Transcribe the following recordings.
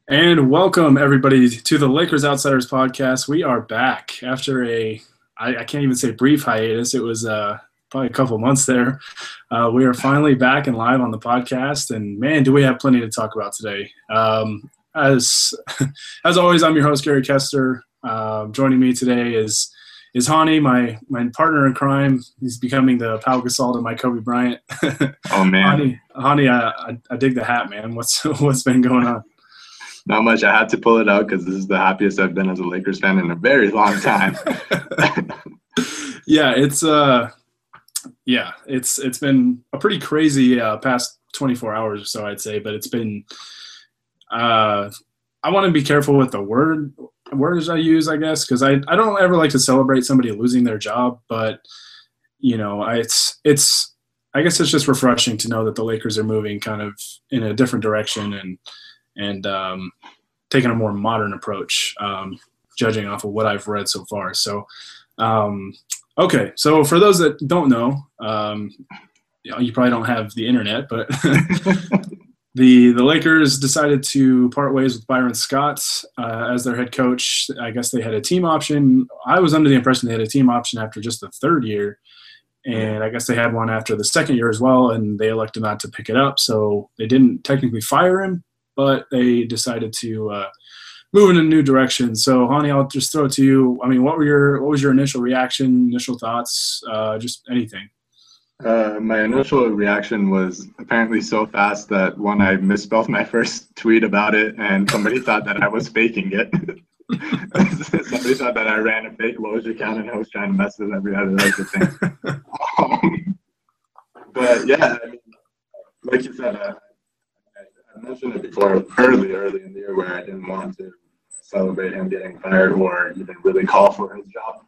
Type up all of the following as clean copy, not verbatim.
And welcome everybody to the Lakers Outsiders podcast. We are back after I can't even say brief hiatus. It was probably a couple of months there. We are finally back and live on the podcast, and man, do we have plenty to talk about today. As as always, I'm your host Gary Kester. Joining me today is Hani, my partner in crime. He's becoming the Pau Gasol to my Kobe Bryant. Oh man, Hani, I dig the hat, man. What's been going on? not much. I had to pull it out because this is the happiest I've been as a Lakers fan in a very long time. Yeah, it's been a pretty crazy past 24 hours or so, I'd say. But it's been I want to be careful with the words I use, I guess, because I don't ever like to celebrate somebody losing their job. But it's I guess it's just refreshing to know that the Lakers are moving kind of in a different direction and taking a more modern approach, judging off of what I've read so far. So, okay. So for those that don't know, you probably don't have the internet, but the Lakers decided to part ways with Byron Scott as their head coach. I guess they had a team option. I was under the impression they had a team option after just the third year. And I guess they had one after the second year as well, and they elected not to pick it up. So they didn't technically fire him, but they decided to move in a new direction. So, Hani, I'll just throw it to you. I mean, what was your initial reaction, initial thoughts, just anything? My initial reaction was apparently so fast that I misspelled my first tweet about it, and somebody thought that I was faking it. Somebody thought that I ran a fake Woj account and I was trying to mess with every other Laker thing. But yeah, I mean, like you said, I mentioned it before, early in the year, where I didn't want to celebrate him getting fired or even really call for his job.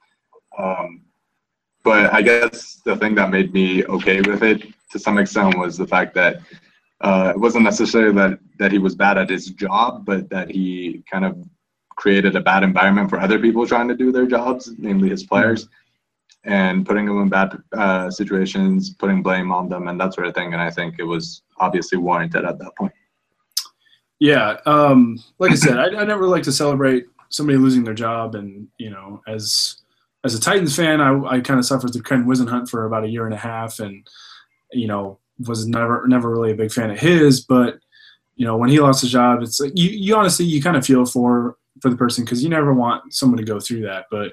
But I guess the thing that made me okay with it to some extent was the fact that it wasn't necessarily that he was bad at his job, but that he kind of created a bad environment for other people trying to do their jobs, namely his players, and putting them in bad situations, putting blame on them, and that sort of thing. And I think it was obviously warranted at that point. Yeah, like I said, I never like to celebrate somebody losing their job, and as a Titans fan, I kind of suffered through Ken Wisenhunt for about a year and a half, and was never really a big fan of his. But when he lost his job, it's like you honestly you kind of feel for the person because you never want someone to go through that. But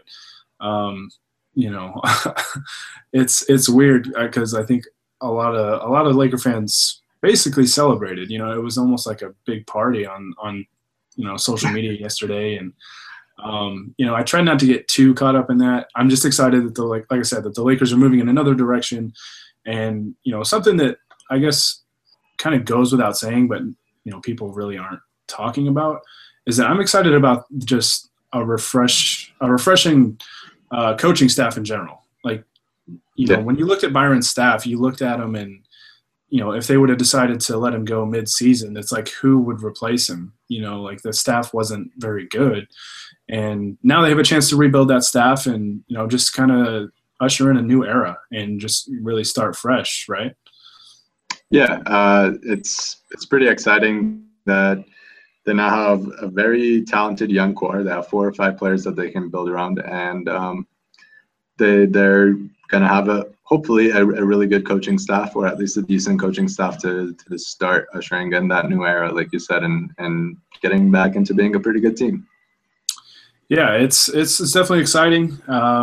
it's weird because I think a lot of Laker fans basically celebrated. It was almost like a big party on social media yesterday, and I try not to get too caught up in that. I'm just excited that like I said, that the Lakers are moving in another direction, and something that I guess kind of goes without saying, but people really aren't talking about, is that I'm excited about just a refreshing coaching staff in general. Like when you looked at Byron's staff, you looked at him and if they would have decided to let him go mid-season, it's like who would replace him? Like the staff wasn't very good. And now they have a chance to rebuild that staff and, just kind of usher in a new era and just really start fresh, right? Yeah, it's pretty exciting that they now have a very talented young core. They have 4 or 5 players that they can build around, and they're going to have hopefully a really good coaching staff, or at least a decent coaching staff to start ushering in that new era, like you said, and getting back into being a pretty good team. Yeah, it's definitely exciting.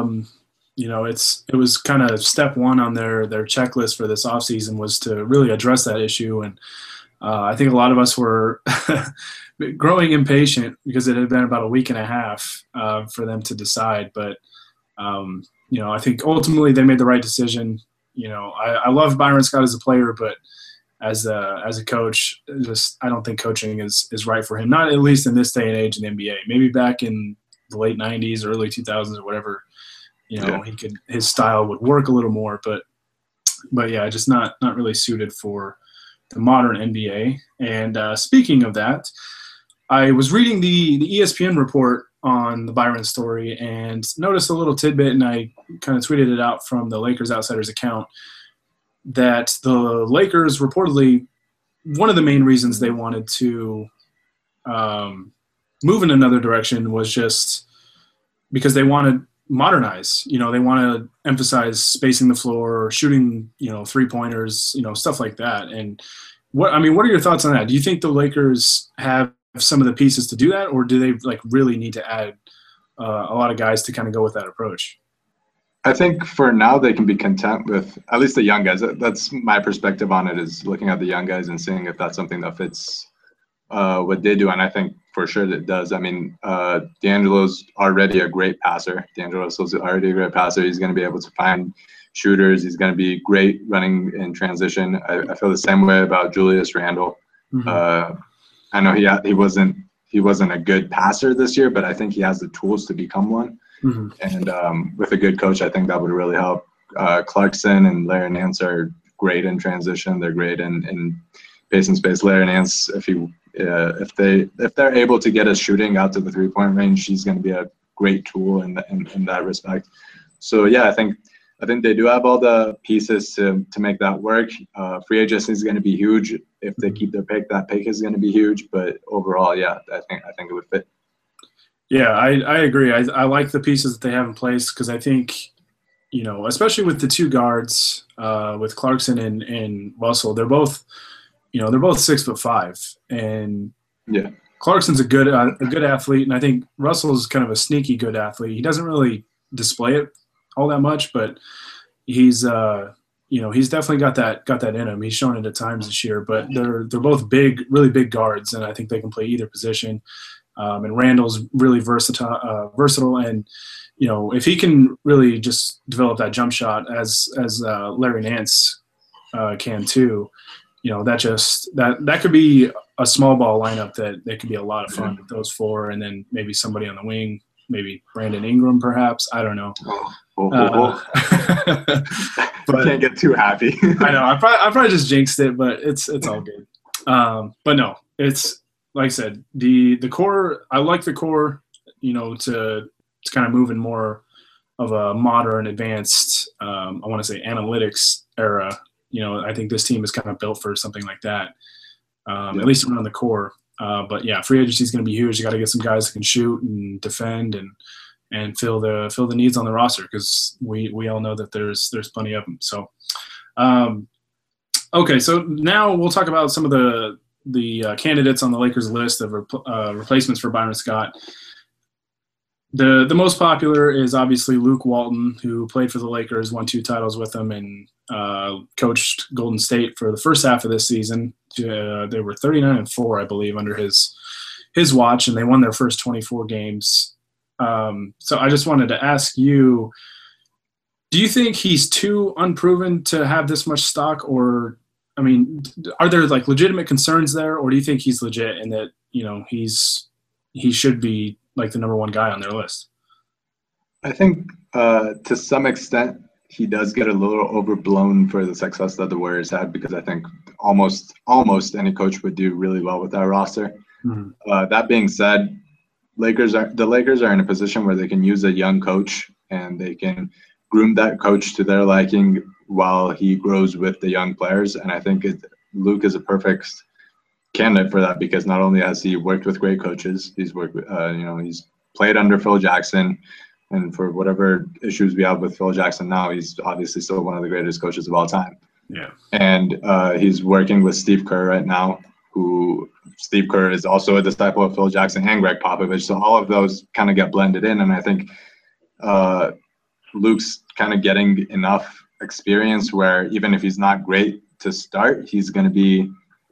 It was kind of step one on their checklist for this offseason was to really address that issue. And I think a lot of us were growing impatient because it had been about a week and a half for them to decide. But, I think ultimately they made the right decision. I love Byron Scott as a player, but as a coach, I don't think coaching is right for him. Not at least in this day and age in the NBA. Maybe back in the late 90s, early 2000s or whatever, his style would work a little more, but yeah, just not really suited for the modern NBA. And speaking of that, I was reading the ESPN report on the Byron story and noticed a little tidbit, and I kind of tweeted it out from the Lakers Outsiders account, that the Lakers reportedly, one of the main reasons they wanted to move in another direction was just because they want to modernize. You know, they want to emphasize spacing the floor, shooting, you know, 3-pointers, you know, stuff like that. And what are your thoughts on that? Do you think the Lakers have some of the pieces to do that, or do they like really need to add a lot of guys to kind of go with that approach? I think for now they can be content with at least the young guys. That's my perspective on it, is looking at the young guys and seeing if that's something that fits what they do. And I think for sure that it does. I mean, D'Angelo's already a great passer. D'Angelo's already a great passer. He's going to be able to find shooters. He's going to be great running in transition. I feel the same way about Julius Randle. Mm-hmm. I know he wasn't a good passer this year, but I think he has the tools to become one. Mm-hmm. And with a good coach, I think that would really help. Clarkson and Larry Nance are great in transition. They're great in pace and space. Larry Nance, if they're able to get us shooting out to the 3-point range, he's going to be a great tool in that respect. So yeah, I think they do have all the pieces to make that work. Free agency is going to be huge. If they keep their pick, that pick is going to be huge. But overall, yeah, I think it would fit. Yeah, I agree. I like the pieces that they have in place because I think, you know, especially with the two guards, with Clarkson and Russell, they're both 6'5", and yeah, Clarkson's a good athlete, and I think Russell's kind of a sneaky good athlete. He doesn't really display it all that much, but he's definitely got that in him. He's shown it at times this year, but they're both really big guards, and I think they can play either position. And Randall's really versatile, and you know, if he can really just develop that jump shot as Larry Nance can too, you know, that could be a small ball lineup that could be a lot of fun with those four, and then maybe somebody on the wing, maybe Brandon Ingram, perhaps. I don't know. But can't get too happy. I know. I probably just jinxed it, but it's all good. But no, it's like I said, the core. I like the core. You know, to kind of move in more of a modern, advanced. I want to say analytics era. You know, I think this team is kind of built for something like that. At least around the core. But yeah, free agency is going to be huge. You got to get some guys that can shoot and defend and fill the needs on the roster, because we all know that there's plenty of them. So, okay, so now we'll talk about some of the candidates on the Lakers list of replacements for Byron Scott. The most popular is obviously Luke Walton, who played for the Lakers, won 2 titles with them, and coached Golden State for the first half of this season. They were 39-4, I believe, under his watch, and they won their first 24 games. So I just wanted to ask you, do you think he's too unproven to have this much stock, or, I mean, are there like legitimate concerns there, or do you think he's legit and that, you know, he should be like the number one guy on their list? I think to some extent he does get a little overblown for the success that the Warriors had, because I think almost any coach would do really well with that roster. Mm-hmm. That being said, the Lakers are in a position where they can use a young coach and they can groom that coach to their liking while he grows with the young players. And I think Luke is a perfect candidate for that, because not only has he worked with great coaches, he's worked with, he's played under Phil Jackson, and for whatever issues we have with Phil Jackson now, he's obviously still one of the greatest coaches of all time. Yeah. And he's working with Steve Kerr right now, who Steve Kerr is also a disciple of Phil Jackson and Greg Popovich. So all of those kind of get blended in. And I think Luke's kind of getting enough experience where even if he's not great to start, he's going to be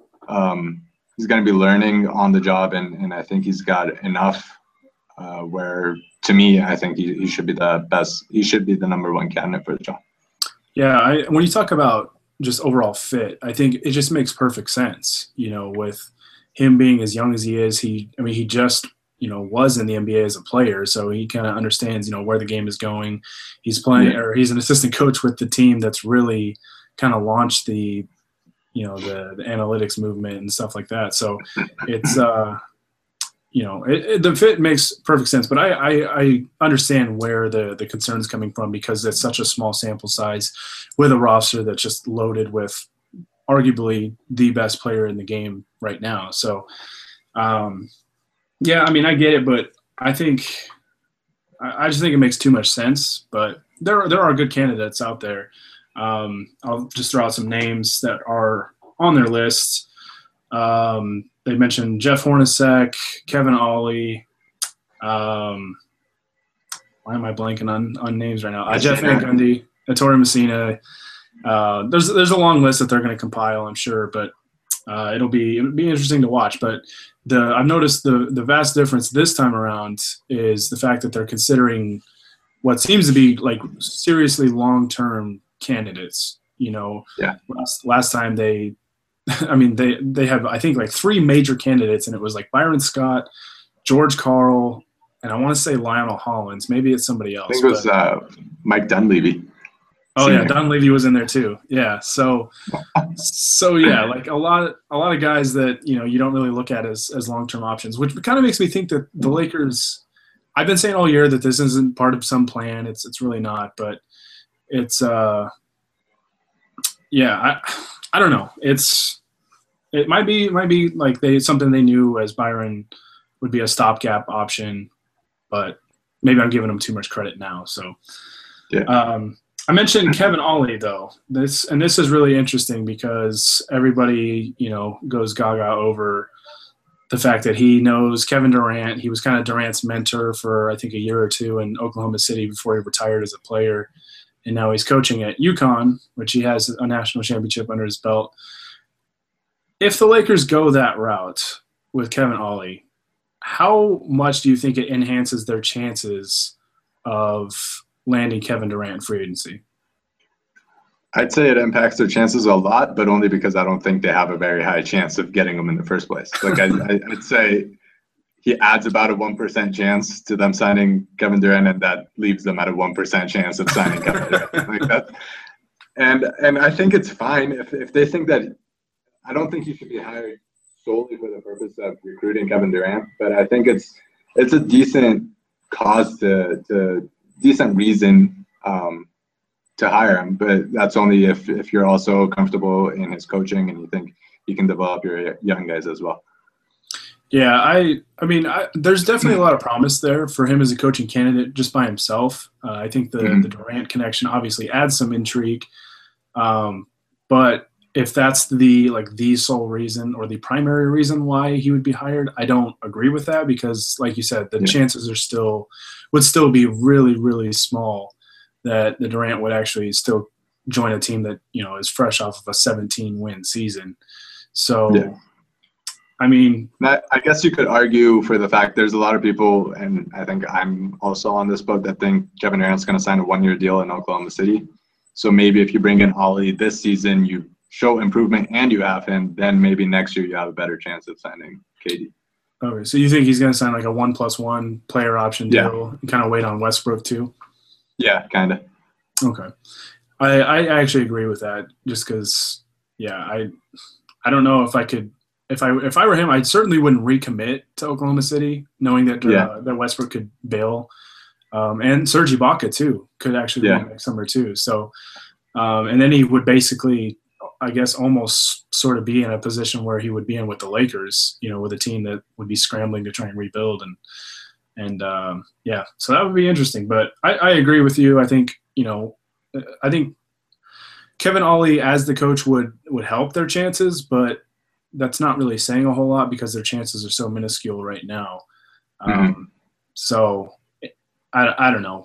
learning on the job. And I think he's got enough where, to me, I think he should be the best. He should be the number one candidate for the job. Yeah. When you talk about just overall fit, I think it just makes perfect sense, you know, with him being as young as he is. He just, you know, was in the NBA as a player, so he kind of understands, you know, where the game is going. He's playing, or he's an assistant coach with the team that's really kind of launched the, you know, the analytics movement and stuff like that. So it's, you know, the fit makes perfect sense, but I understand where the concern's coming from, because it's such a small sample size with a roster that's just loaded with arguably the best player in the game right now. So Yeah, I mean, I get it, but I just think it makes too much sense. But there are good candidates out there. I'll just throw out some names that are on their list. They mentioned Jeff Hornacek, Kevin Ollie. Why am I blanking on names right now? Jeff Van Gundy, Ettore Messina. There's a long list that they're going to compile, I'm sure, but it'll be interesting to watch. But I've noticed the vast difference this time around is the fact that they're considering what seems to be like seriously long-term candidates. Yeah. Last time they have, I think, like 3 major candidates, and it was like Byron Scott, George Karl, and I want to say Lionel Hollins. Maybe it's somebody else. I think it was Mike Dunleavy. Oh yeah, Dunleavy was in there too. Yeah, so yeah, like a lot of guys that you don't really look at as long-term options, which kind of makes me think that the Lakers. I've been saying all year that this isn't part of some plan. It's really not, but it's yeah. I don't know. It might be like something they knew as Byron would be a stopgap option, but maybe I'm giving them too much credit now. So yeah. I mentioned Kevin Ollie though. This is really interesting because everybody goes gaga over the fact that he knows Kevin Durant. He was kind of Durant's mentor for I think a year or two in Oklahoma City before he retired as a player, and now he's coaching at UConn, which he has a national championship under his belt. If the Lakers go that route with Kevin Ollie, how much do you think it enhances their chances of landing Kevin Durant in free agency? I'd say it impacts their chances a lot, but only because I don't think they have a very high chance of getting him in the first place. Like I'd say he adds about a 1% chance to them signing Kevin Durant, and that leaves them at a 1% chance of signing Kevin Durant. Like that. And I think it's fine if they think that. I don't think he should be hired solely for the purpose of recruiting Kevin Durant, but I think it's a decent cause to decent reason to hire him. But that's only if you're also comfortable in his coaching and you think he can develop your young guys as well. Yeah, I mean, there's definitely a lot of promise there for him as a coaching candidate just by himself. I think the Durant connection obviously adds some intrigue, but if that's the sole reason or the primary reason why he would be hired, I don't agree with that because, like you said, the chances would still be really, really small that the Durant would actually still join a team that is fresh off of a 17-win season. So, I mean, I guess you could argue for the fact there's a lot of people, and I think I'm also on this boat, that think Kevin Durant's going to sign a 1-year deal in Oklahoma City. So maybe if you bring in Ollie this season, you show improvement and you have him, then maybe next year you have a better chance of signing KD. Okay, so you think he's going to sign like a 1+1 player option deal and kind of wait on Westbrook too? Yeah, kind of. Okay. I actually agree with that just because, I don't know if I could – if I were him, I certainly wouldn't recommit to Oklahoma City knowing that that Westbrook could bail. And Serge Ibaka too could actually be next summer too. So and then he would basically – I guess almost sort of be in a position where he would be in with the Lakers, with a team that would be scrambling to try and rebuild. And so that would be interesting. But I agree with you. I think, I think Kevin Ollie as the coach would help their chances, but that's not really saying a whole lot because their chances are so minuscule right now. So I don't know.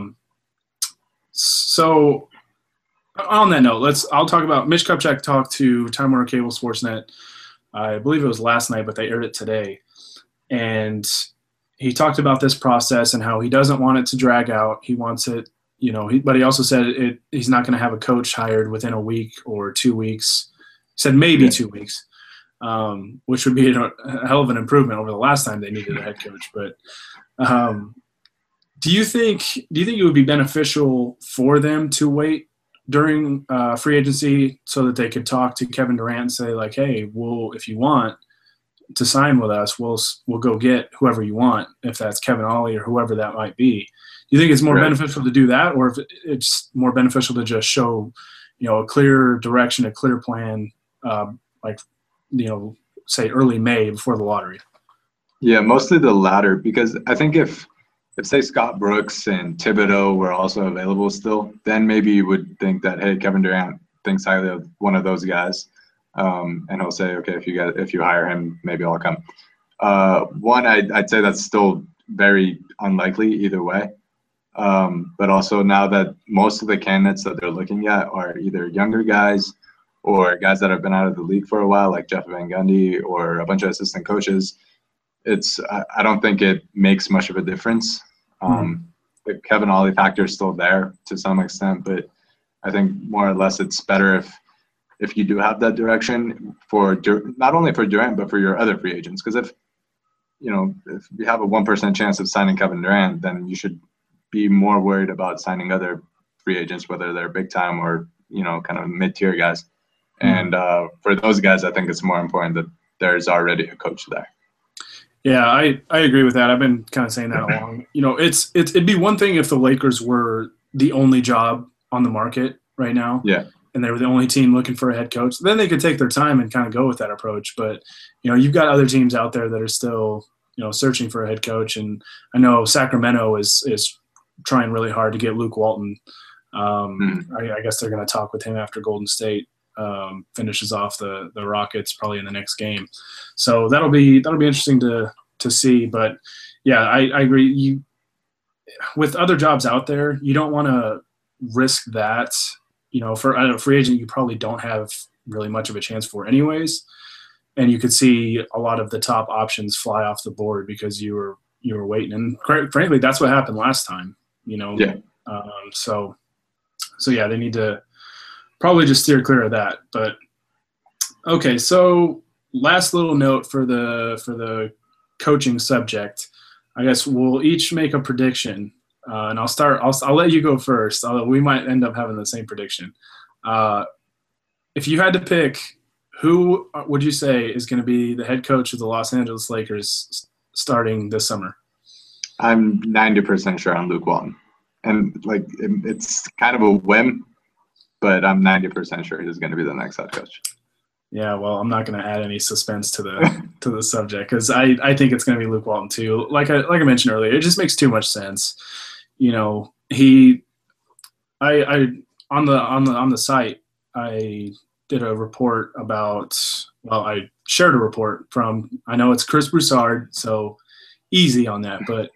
So on that note, I'll talk about Mitch Kupchak talked to Time Warner Cable Sportsnet. I believe it was last night, but they aired it today. And he talked about this process and how he doesn't want it to drag out. He wants it, but he also said he's not going to have a coach hired within a week or 2 weeks. He said maybe 2 weeks, which would be a hell of an improvement over the last time they needed a head coach. But do you think it would be beneficial for them to wait during free agency so that they could talk to Kevin Durant and say, like, hey, if you want to sign with us, we'll go get whoever you want, if that's Kevin Ollie or whoever that might be. Do you think it's more beneficial to do that, or if it's more beneficial to just show, a clear direction, a clear plan, say early May before the lottery? Yeah, mostly the latter, because I think if say Scott Brooks and Thibodeau were also available still, then maybe you would think that, hey, Kevin Durant thinks highly of one of those guys, and he'll say, okay, if you hire him, maybe I'll come. I'd say that's still very unlikely either way. But also now that most of the candidates that they're looking at are either younger guys or guys that have been out of the league for a while, like Jeff Van Gundy or a bunch of assistant coaches, I don't think it makes much of a difference. The Kevin Ollie factor is still there to some extent, but I think more or less it's better if you do have that direction for not only for Durant but for your other free agents. Because if you have a 1% chance of signing Kevin Durant, then you should be more worried about signing other free agents, whether they're big time or kind of mid-tier guys. And for those guys, I think it's more important that there's already a coach there. Yeah, I agree with that. I've been kind of saying that along. It'd be one thing if the Lakers were the only job on the market right now. Yeah. And they were the only team looking for a head coach. Then they could take their time and kind of go with that approach. But, you've got other teams out there that are still, searching for a head coach. And I know Sacramento is trying really hard to get Luke Walton. I guess they're going to talk with him after Golden State finishes off the Rockets probably in the next game. So that'll be interesting to see. But yeah, I agree. With other jobs out there, you don't want to risk that. For a free agent, you probably don't have really much of a chance for anyways. And you could see a lot of the top options fly off the board because you were waiting. And frankly, that's what happened last time. Yeah. So yeah, they need to probably just steer clear of that. But okay, so last little note for the coaching subject. I guess we'll each make a prediction, and I'll let you go first. Although we might end up having the same prediction. If you had to pick, who would you say is going to be the head coach of the Los Angeles Lakers starting this summer? I'm 90% sure on Luke Walton, and it's kind of a whim. But I'm 90% sure he's going to be the next head coach. Yeah, well, I'm not going to add any suspense to the subject because I think it's going to be Luke Walton too. Like I mentioned earlier, it just makes too much sense. On the site I did a report about. Well, I shared a report from. I know it's Chris Broussard, so easy on that, but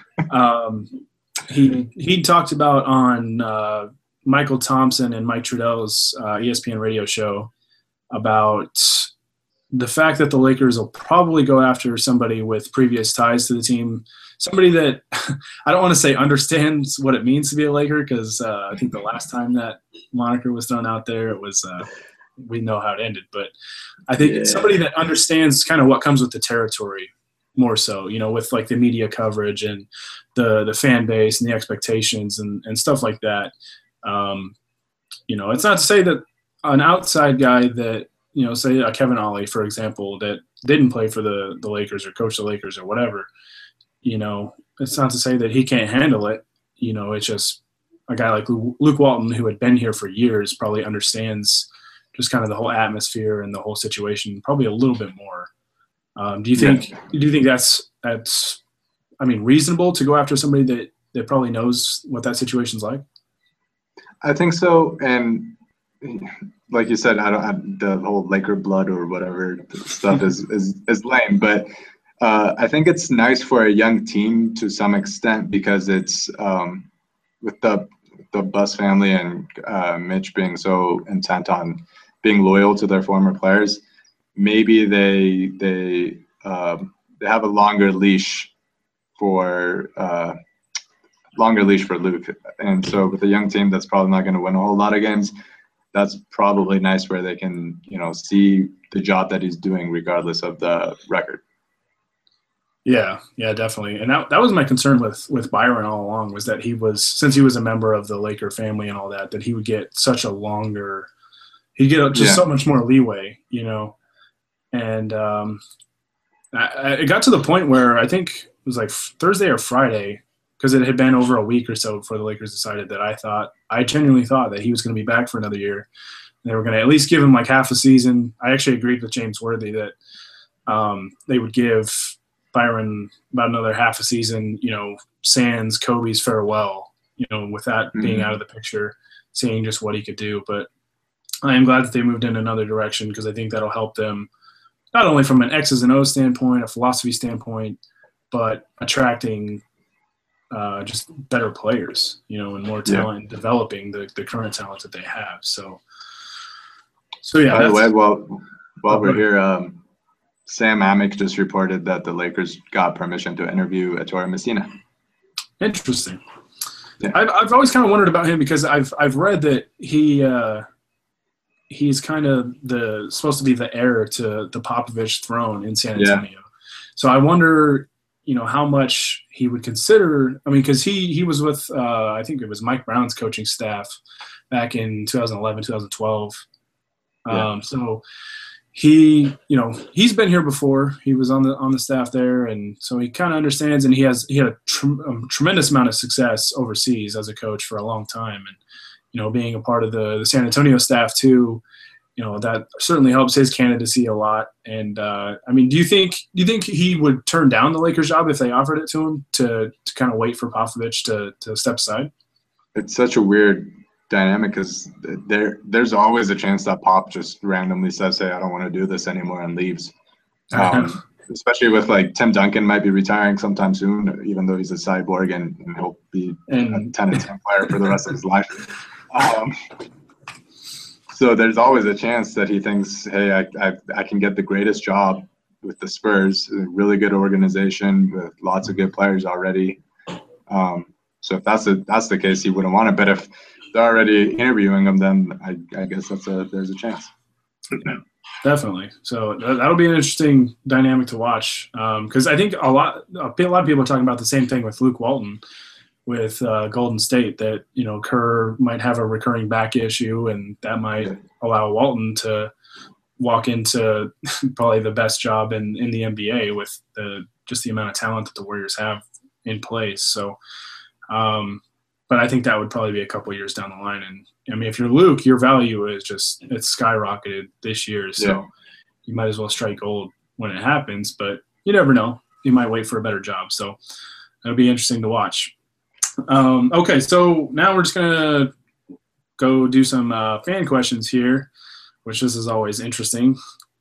he talked about on. Michael Thompson and Mike Trudell's ESPN radio show about the fact that the Lakers will probably go after somebody with previous ties to the team, somebody that I don't want to say understands what it means to be a Laker because I think the last time that moniker was thrown out there, it was we know how it ended. But I think it's somebody that understands kind of what comes with the territory more so, with like the media coverage and the fan base and the expectations and stuff like that. It's not to say that an outside guy that, say a Kevin Ollie, for example, that didn't play for the Lakers or coach the Lakers or whatever, it's not to say that he can't handle it. It's just a guy like Luke Walton, who had been here for years, probably understands just kind of the whole atmosphere and the whole situation probably a little bit more. Do you think that's reasonable to go after somebody that probably knows what that situation's like? I think so, and like you said, the whole Laker blood or whatever stuff is lame. But I think it's nice for a young team to some extent because it's with the Buss family and Mitch being so intent on being loyal to their former players. Maybe they have a longer leash for. Luke. And so with a young team that's probably not going to win a whole lot of games, that's probably nice where they can, see the job that he's doing regardless of the record. Yeah, definitely. And that was my concern with Byron all along was that since he was a member of the Laker family and all that he would get such a longer – he'd get just so much more leeway, And it got to the point where I think it was like Thursday or Friday – because it had been over a week or so before the Lakers decided that I genuinely thought that he was going to be back for another year. They were going to at least give him like half a season. I actually agreed with James Worthy that they would give Byron about another half a season, sans Kobe's farewell, with that being out of the picture, seeing just what he could do. But I am glad that they moved in another direction because I think that'll help them not only from an X's and O's standpoint, a philosophy standpoint, but attracting just better players, and more talent and developing the current talent that they have. So yeah. By the way, while we're here, Sam Amick just reported that the Lakers got permission to interview Ettore Messina. Interesting. Yeah. I've always kind of wondered about him because I've read that he's kind of supposed to be the heir to the Popovich throne in San Antonio. Yeah. So I wonder, how much he would consider. I mean, because he was with I think it was Mike Brown's coaching staff back in 2011, 2012. Yeah. So he's been here before. He was on the staff there, and so he kind of understands. And he had a tremendous amount of success overseas as a coach for a long time, and being a part of the San Antonio staff too. That certainly helps his candidacy a lot. And I mean, do you think he would turn down the Lakers job if they offered it to him to kind of wait for Popovich to step aside? It's such a weird dynamic because there's always a chance that Pop just randomly says, "Hey, I don't want to do this anymore," and leaves. Especially with Tim Duncan might be retiring sometime soon, even though he's a cyborg and he'll be a 10-10 player for the rest of his life. So there's always a chance that he thinks, "Hey, I can get the greatest job with the Spurs, a really good organization with lots of good players already." So if that's the case, he wouldn't want it. But if they're already interviewing him, then I guess there's a chance. Definitely. So that'll be an interesting dynamic to watch because I think a lot of people are talking about the same thing with Luke Walton with Golden State, that Kerr might have a recurring back issue, and that might allow Walton to walk into probably the best job in the NBA with just the amount of talent that the Warriors have in place. So. But I think that would probably be a couple years down the line. And I mean, if you're Luke, your value is it's skyrocketed this year. So you might as well strike gold when it happens, but you never know. You might wait for a better job. So it'll be interesting to watch. Okay. So now we're just going to go do some fan questions here, which this is always interesting.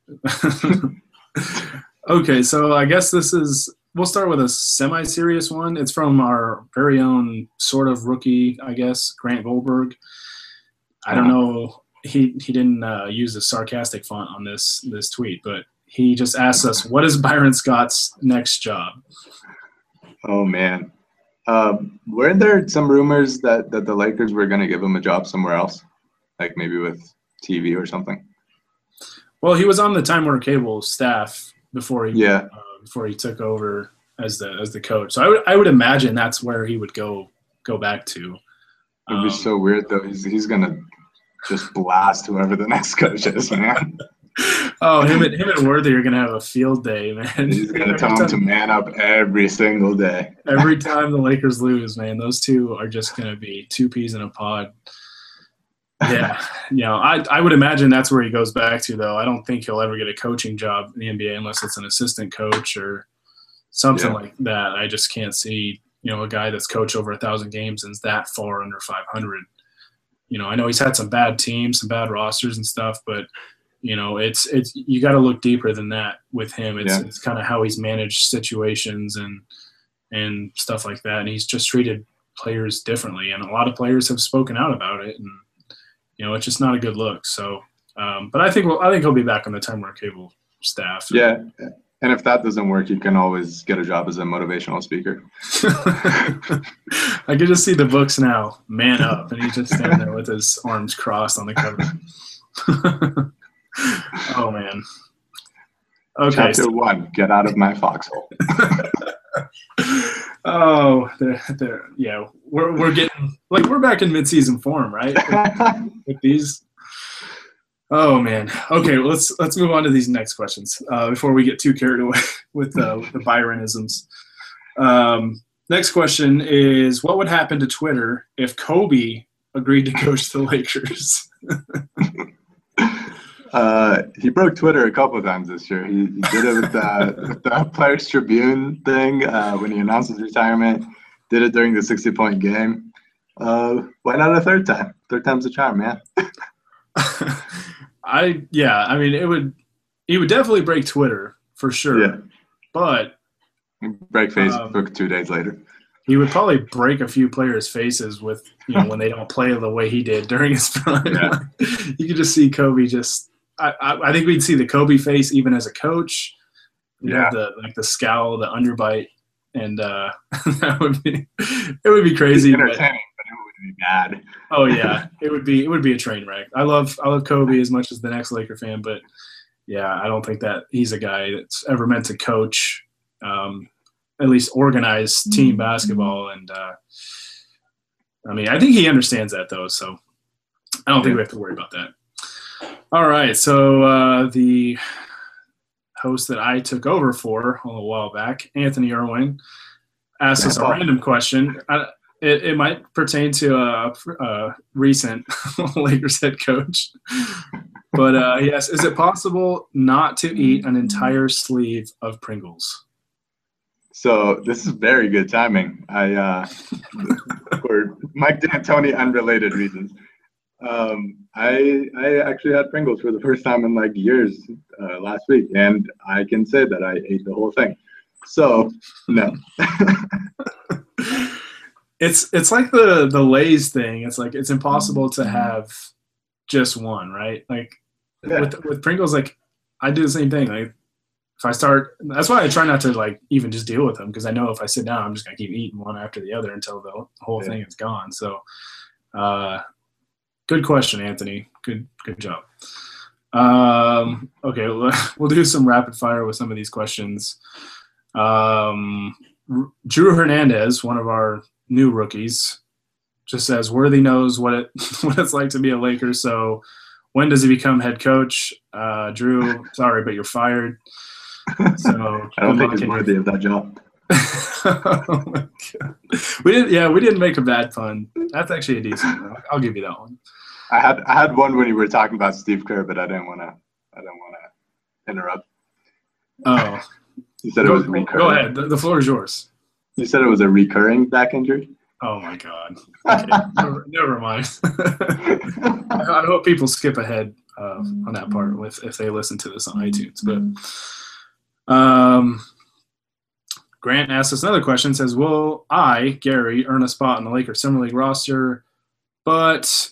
Okay. So I guess we'll start with a semi-serious one. It's from our very own sort of rookie, I guess, Grant Goldberg. I don't know. He didn't use a sarcastic font on this tweet, but he just asked us, what is Byron Scott's next job? Oh, man. Weren't there some rumors that the Lakers were going to give him a job somewhere else, like maybe with TV or something? Well, he was on the Time Warner Cable staff before he before he took over as the coach. So I would imagine that's where he would go back to. It'd be so weird though. He's gonna just blast whoever the next coach is, man. Oh, him and Worthy are gonna have a field day, man. He's gonna tell him to man up every single day. Every time the Lakers lose, man, those two are just gonna be two peas in a pod. Yeah, I would imagine that's where he goes back to, though. I don't think he'll ever get a coaching job in the NBA unless it's an assistant coach or something like that. I just can't see, a guy that's coached over 1,000 games and is that far under 500. I know he's had some bad teams, some bad rosters and stuff, but it's you got to look deeper than that with him. It's kind of how he's managed situations and stuff like that, and he's just treated players differently, and a lot of players have spoken out about it, and it's just not a good look. So, but I think he'll be back on the Time Warner Cable staff. Yeah, and if that doesn't work, you can always get a job as a motivational speaker. I can just see the books now. Man up, and he's just standing there with his arms crossed on the cover. Oh man. Okay. Chapter 1: Get out of my foxhole. Oh, yeah. We're getting we're back in midseason form, right? With these. Oh man. Okay, let's move on to these next questions before we get too carried away with the Byronisms. Next question is, what would happen to Twitter if Kobe agreed to coach the Lakers? He broke Twitter a couple of times this year. He did it with the Players Tribune thing when he announced his retirement. Did it during the 60-point game. Why not a third time? Third time's a charm, man. I mean, he would definitely break Twitter for sure. Yeah. But break Facebook 2 days later. He would probably break a few players' faces with, when they don't play the way he did during his prime. Yeah. You could just see Kobe I think we'd see the Kobe face even as a coach. The scowl, the underbite, and it would be crazy. It's entertaining, but it would be bad. Oh yeah, it would be a train wreck. I love Kobe as much as the next Laker fan, but yeah, I don't think that he's a guy that's ever meant to coach, at least organize team basketball. And I mean, I think he understands that though, so I don't think we have to worry about that. All right, so the host that I took over for a little while back, Anthony Irwin, asked us a random question. It might pertain to a recent Lakers head coach. But he asked, is it possible not to eat an entire sleeve of Pringles? So this is very good timing. For Mike D'Antoni unrelated reasons. I actually had Pringles for the first time in like years last week, and I can say that I ate the whole thing. So no. It's like the Lay's thing. It's like it's impossible to have just one, right? Like with Pringles, like I do the same thing. Like if I start, that's why I try not to like even just deal with them, because I know if I sit down, I'm just gonna keep eating one after the other until the whole thing is gone. So, good question, Anthony. Good job. Okay, we'll do some rapid fire with some of these questions. Drew Hernandez, one of our new rookies, just says Worthy knows what it's like to be a Laker. So when does he become head coach? Drew, sorry, but you're fired. So I don't think he's worthy of that job. Oh my God. We didn't make a bad pun. That's actually a decent one. I'll give you that one. I had one when you were talking about Steve Kerr, but I didn't want to interrupt. Oh, you said it was recurring. Go ahead. The floor is yours. You said it was a recurring back injury? Oh my God. Okay. Never mind. I hope people skip ahead on that part if they listen to this on iTunes. But Grant asks us another question. Says, will I, Gary, earn a spot on the Lakers Summer League roster? But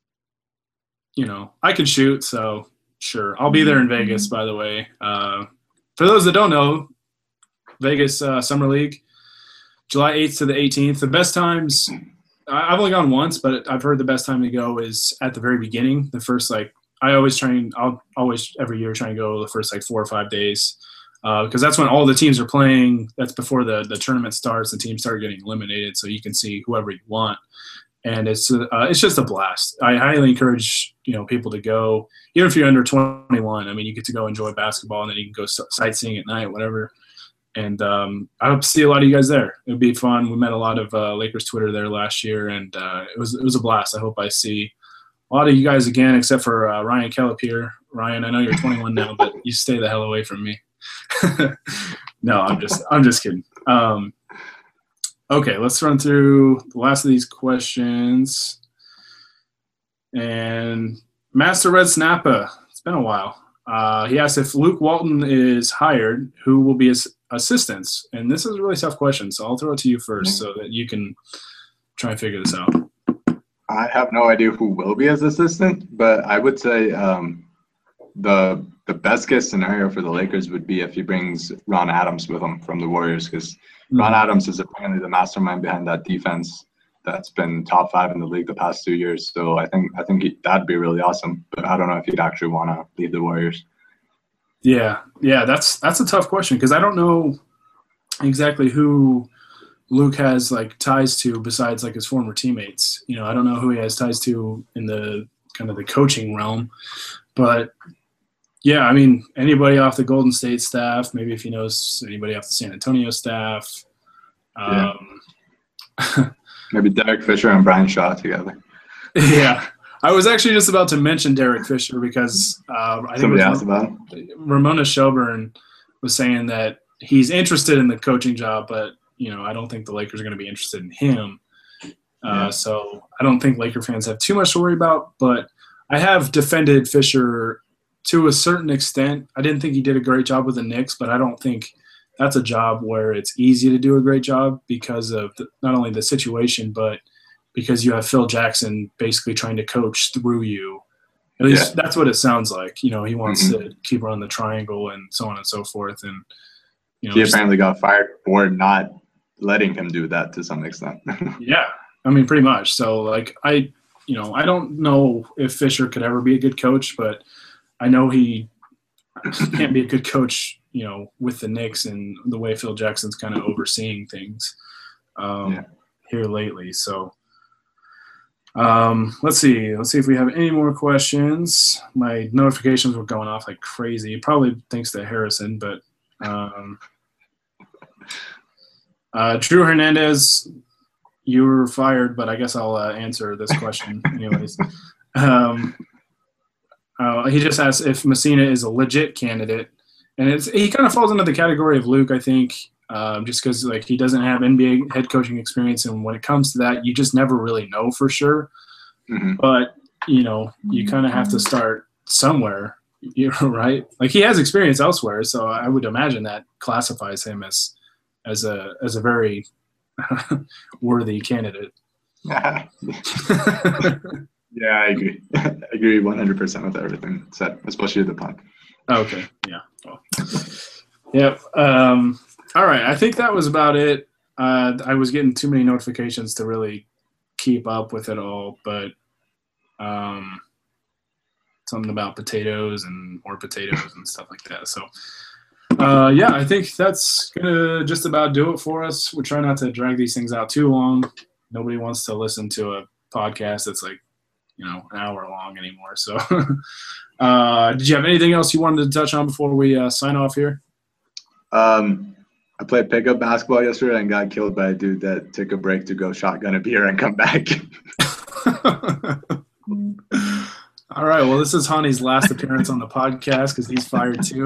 I can shoot, so sure. I'll be there in Vegas, by the way. For those that don't know, Vegas Summer League, July 8th to the 18th. The best times, I've only gone once, but I've heard the best time to go is at the very beginning. The first, I'll always every year try and go the first 4 or 5 days, because that's when all the teams are playing. That's before the tournament starts. The teams start getting eliminated, so you can see whoever you want. And it's just a blast. I highly encourage people to go, even if you're under 21. I mean, you get to go enjoy basketball, and then you can go sightseeing at night, whatever. And I hope to see a lot of you guys there. It would be fun. We met a lot of Lakers Twitter there last year, and it was a blast. I hope I see a lot of you guys again, except for Ryan Kellip here. Ryan, I know you're 21 now, but you stay the hell away from me. No, I'm just kidding. Okay, let's run through the last of these questions. And Master Red Snappa, it's been a while. He asked if Luke Walton is hired, who will be his assistants? And this is a really tough question, so I'll throw it to you first so that you can try and figure this out. I have no idea who will be his assistant, but I would say the best case scenario for the Lakers would be if he brings Ron Adams with him from the Warriors, because Ron Adams is apparently the mastermind behind that defense that's been top 5 in the league the past 2 years. So I think that'd be really awesome. But I don't know if he'd actually want to leave the Warriors. Yeah, that's a tough question, because I don't know exactly who Luke has ties to besides his former teammates. I don't know who he has ties to in the kind of the coaching realm, but yeah, I mean, anybody off the Golden State staff, maybe if he knows anybody off the San Antonio staff. Maybe Derek Fisher and Brian Shaw together. Yeah. I was actually just about to mention Derek Fisher because I think Somebody asked about him. Ramona Shelburne was saying that he's interested in the coaching job, but I don't think the Lakers are going to be interested in him. So I don't think Laker fans have too much to worry about. But I have defended Fisher to a certain extent. I didn't think he did a great job with the Knicks, but I don't think that's a job where it's easy to do a great job because of not only the situation, but because you have Phil Jackson basically trying to coach through you. At least that's what it sounds like. He wants to keep running the triangle and so on and so forth. And he apparently got fired for not letting him do that to some extent. Yeah, I mean, pretty much. So, I don't know if Fisher could ever be a good coach, but I know he can't be a good coach, with the Knicks and the way Phil Jackson's kind of overseeing things here lately. So, let's see if we have any more questions. My notifications were going off like crazy, probably thanks to Harrison, but Drew Hernandez, you were fired, but I guess I'll answer this question anyways. He just asked if Messina is a legit candidate, and he kind of falls into the category of Luke, I think, just because he doesn't have NBA head coaching experience, and when it comes to that, you just never really know for sure. Mm-hmm. But you kind of have to start somewhere, right? He has experience elsewhere, so I would imagine that classifies him as a very worthy candidate. Yeah, I agree. I agree 100% with everything said, especially the punt. Okay, yeah. Well, yep. All right, I think that was about it. I was getting too many notifications to really keep up with it all, but something about potatoes and more potatoes and stuff like that. So, I think that's going to just about do it for us. We're trying not to drag these things out too long. Nobody wants to listen to a podcast that's an hour long anymore. So did you have anything else you wanted to touch on before we sign off here? I played pickup basketball yesterday and got killed by a dude that took a break to go shotgun a beer and come back. All right. Well, this is Hani's last appearance on the podcast because he's fired too.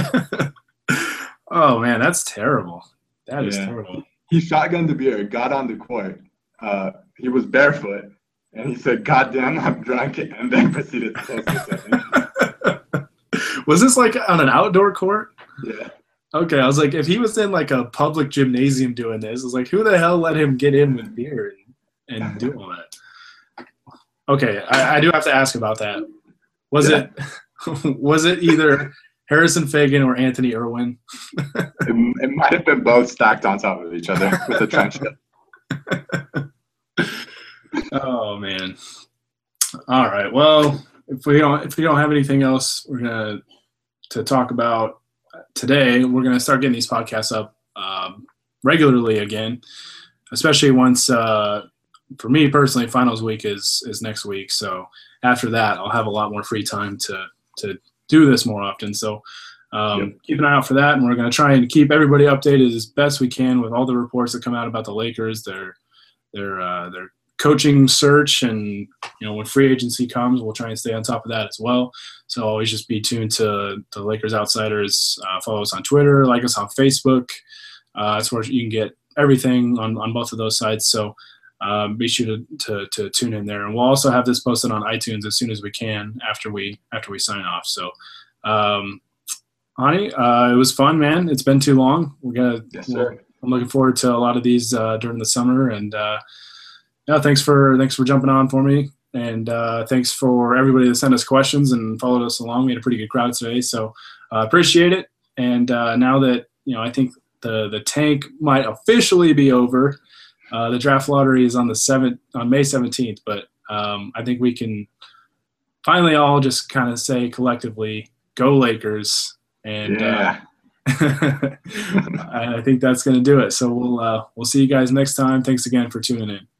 Oh, man, that's terrible. That is terrible. He shotgunned the beer, got on the court. He was barefoot, and he said, "God damn, I'm drunk," and then proceeded to post it. Was this on an outdoor court? Yeah. Okay, I was like, if he was in a public gymnasium doing this, I was like, who the hell let him get in with beer and do all that? Okay, I do have to ask about that. Was it either Harrison Fagan or Anthony Irwin? It might have been both stacked on top of each other with a trench coat. Oh man! All right. Well, if we don't have anything else, we're gonna talk about today. We're gonna start getting these podcasts up regularly again, especially once. For me personally, finals week is next week. So after that, I'll have a lot more free time to do this more often. So keep an eye out for that, and we're going to try and keep everybody updated as best we can with all the reports that come out about the Lakers, their coaching search, and when free agency comes, we'll try and stay on top of that as well. So always just be tuned to the Lakers Outsiders. Follow us on Twitter, like us on Facebook. That's where you can get everything on both of those sites. So be sure to tune in there, and we'll also have this posted on iTunes as soon as we can after we sign off. So, Hani, it was fun, man. It's been too long. Yes, sir. I'm looking forward to a lot of these during the summer, and thanks for jumping on for me, and thanks for everybody that sent us questions and followed us along. We had a pretty good crowd today, so appreciate it. And now that I think the tank might officially be over. The draft lottery is on May 17th, but I think we can finally all just kind of say collectively, "Go Lakers!" And I think that's going to do it. So we'll see you guys next time. Thanks again for tuning in.